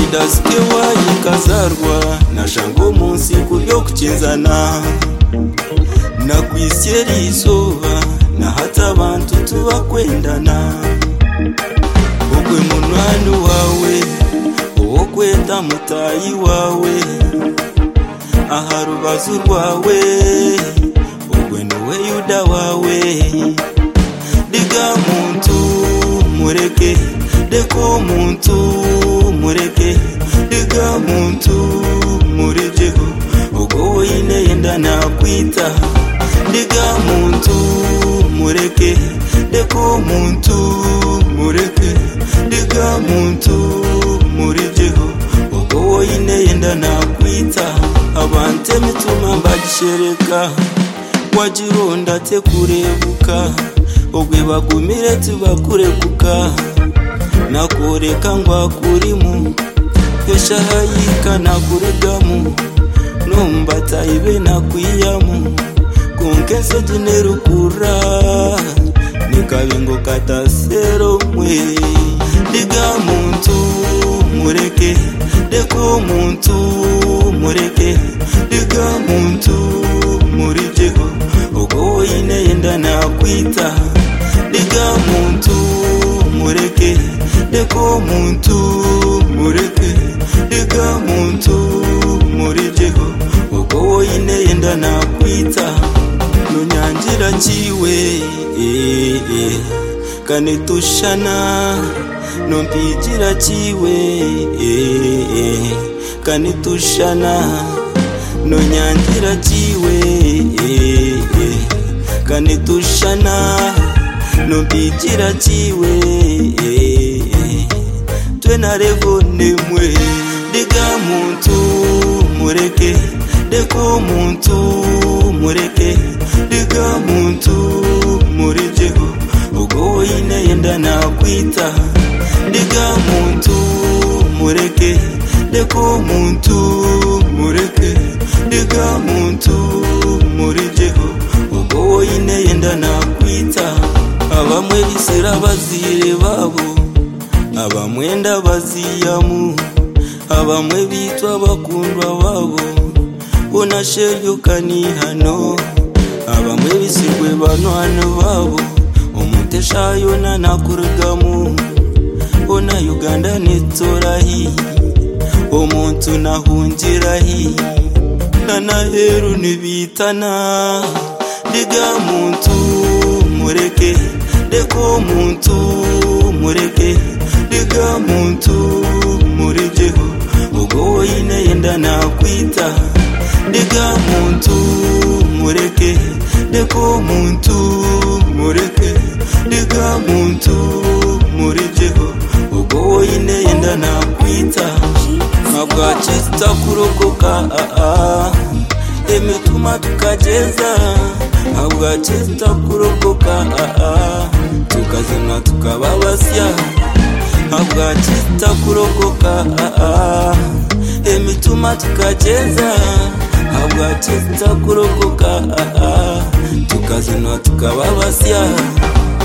idasike wayikazarwa nashango munsi kubyo kuchezana nakwisye rizoba na hata abantu tubakwendana ogwe munwani wawe uwo kwenda mutayi wawe aha rubazu rwawe ogwe niwe yuda wawe diga muntu mureke deko muntu mureke diga muntu murijeho ubwo ine yenda nakwita diga muntu mureke deko muntu mureke diga muntu murijeho ubwo ine yenda nakwita abante mituma mbagishereka wajironda te kurebuka ogwe bagumire tubakurekuka nakoreka ngwa kurimu yashahayika nakuregamu numbata ibe nakwiyamu konkenso dinerukura nikabingo katasero mwe diga muntu mureke deko muntu mureke diga muntu murijeho ubwo ine yenda nakwita diga muntu mureke deko muntu mureke diga muntu murijeho ubwo ine yenda nakwita nunyangira chiwe kanitushana nompigira chiwe kanitushana nonyangira chiwe kanitushana nompigira chiwe twena revo nemwe diga muntu mureke deko muntu mureke diga muntu murijeho ubwo ine yenda nakwita diga muntu mureke deko muntu mureke diga muntu murijeho ubwo ine yenda nakwita abamwe bisera bazire babo abamwenda baziyamu abamwe bitwa bakundwa babo unasheryo kani hano abamwe bisigwe banwana babo umuteshayo na nakurugamu ona Uganda nitorahi omuntu nahungirahi kana heru nibitana diga muntu mureke deko muntu mureke diga muntu murijeho ubwo ine yenda nakwita diga muntu mureke deko muntu mureke diga muntu murijeho ubwo ine yenda nakwita mabwachita kurokoka emituma tukajeza mabwachita kurokoka tukazima tukababasya mabwachita kurokoka emituma tukajeza mabwachita kurokoka tukazima tukababasya